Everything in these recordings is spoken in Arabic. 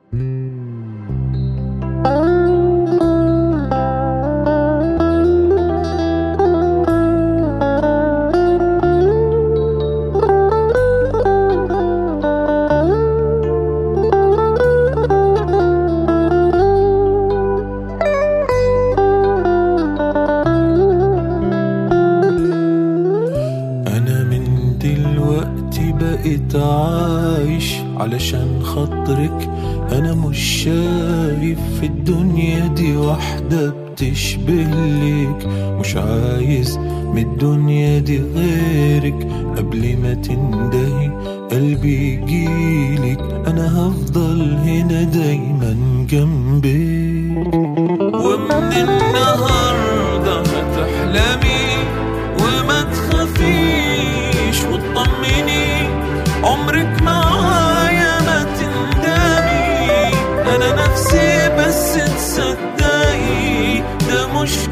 بقيت عايش علشان خاطرك. أنا مش شايف في الدنيا دي واحدة بتشبهلك، مش عايز من الدنيا دي غيرك. قبل ما تندهي قلبي يجيلك، أنا هفضل هنا دايما جنبك. ومن النهاردة هتحلمي وما تخافيش وتطمني، عمرك معايا ما تندمي. أنا نفسي بس تصدقي ده مش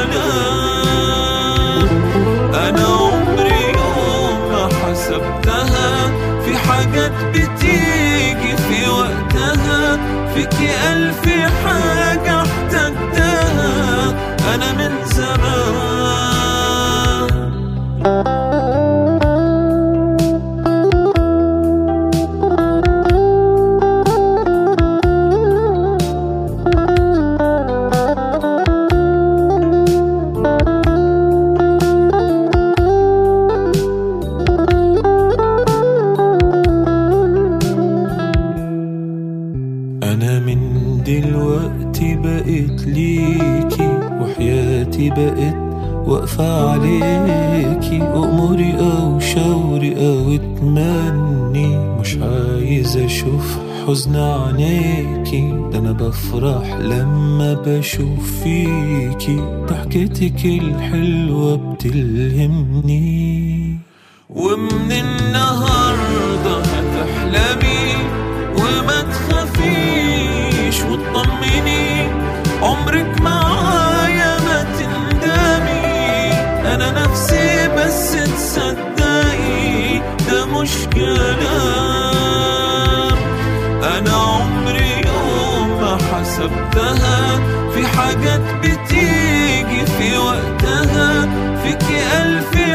كلام. أنا عمري يوم ما حسبتها، في حاجات بتيجي في وقتها، فيكي ألف حاجة احتجتها أنا من زمان. أنا من دلوقتي بقيت ليكي، وحياتي بقيت واقفة عليكي. أموري أو شاوري أو اتمني، مش عايز أشوف حزن عينيكي. ده أنا بفرح لما بشوف فيكي، ضحكتك الحلوة بتلهمني. ومن النهاردة هتحلمي وما تخافيش وتطمني، عمرك معايا ما تندمي. أنا نفسي بس تصدقي ده مش كلام. أنا عمري يوم ما حسبتها، في حاجات بتيجي في وقتها، فيكي ألف